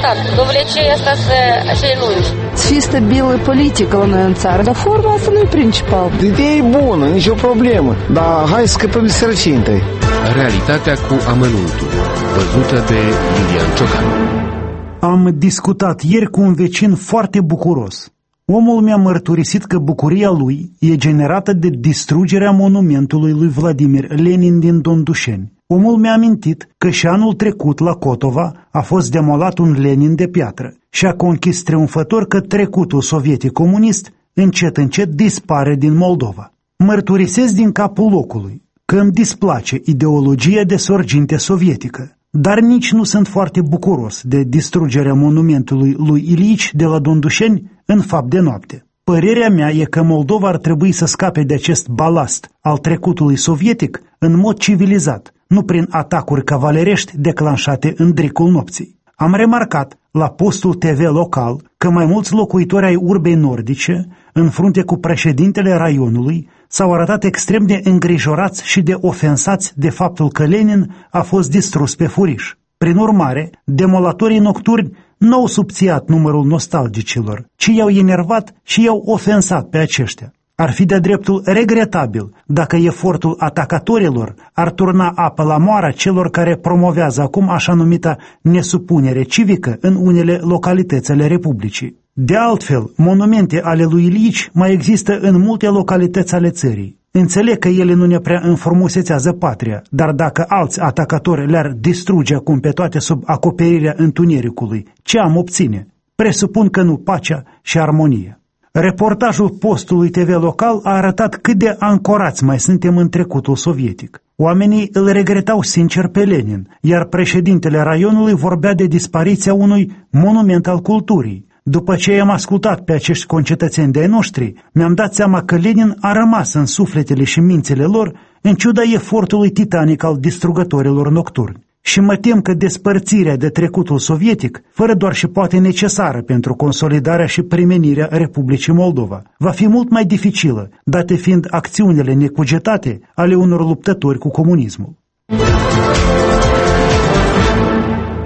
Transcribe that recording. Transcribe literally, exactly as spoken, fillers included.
remarcat. Dovlecei asta să așa lungi. Să fie stabilă politică la noi în țară, dar forma asta nu e principal. Ideea e bună, nicio problemă, dar hai să scăpăm de sărăcie întâi. Realitatea cu amănuntul, văzută de Lilian Ciocan. Am discutat ieri cu un vecin foarte bucuros. Omul mi-a mărturisit că bucuria lui e generată de distrugerea monumentului lui Vladimir Lenin din Dondușeni. Omul mi-a amintit că și anul trecut la Cotova a fost demolat un Lenin de piatră și a conchis triumfător că trecutul sovietic comunist încet încet dispare din Moldova. Mărturisesc din capul locului că îmi displace ideologia de sorginte sovietică, dar nici nu sunt foarte bucuros de distrugerea monumentului lui Ilici de la Dondușeni în fapt de noapte. Părerea mea e că Moldova ar trebui să scape de acest balast al trecutului sovietic în mod civilizat, nu prin atacuri cavalerești declanșate în dricul nopții. Am remarcat la postul T V local că mai mulți locuitori ai urbei nordice, în frunte cu președintele raionului, s-au arătat extrem de îngrijorați și de ofensați de faptul că Lenin a fost distrus pe furiș. Prin urmare, demolatorii nocturni nu au subțiat numărul nostalgicilor, ci i-au enervat și i-au ofensat pe aceștia. Ar fi de dreptul regretabil dacă efortul atacatorilor ar turna apă la moara celor care promovează acum așa numita nesupunere civică în unele localități ale Republicii. De altfel, monumente ale lui Ilici mai există în multe localități ale țării. Înțeleg că ele nu ne prea înfrumusețează patria, dar dacă alți atacatori le-ar distruge acum pe toate sub acoperirea întunericului, ce am obține? Presupun că nu pacea și armonia. Reportajul postului T V local a arătat cât de ancorați mai suntem în trecutul sovietic. Oamenii îl regretau sincer pe Lenin, iar președintele raionului vorbea de dispariția unui monument al culturii. După ce i-am ascultat pe acești concetățeni de-ai noștri, mi-am dat seama că Lenin a rămas în sufletele și mințile lor, în ciuda efortului titanic al distrugătorilor nocturni. Și mă tem că despărțirea de trecutul sovietic, fără doar și poate necesară pentru consolidarea și primenirea Republicii Moldova, va fi mult mai dificilă, date fiind acțiunile necugetate ale unor luptători cu comunismul.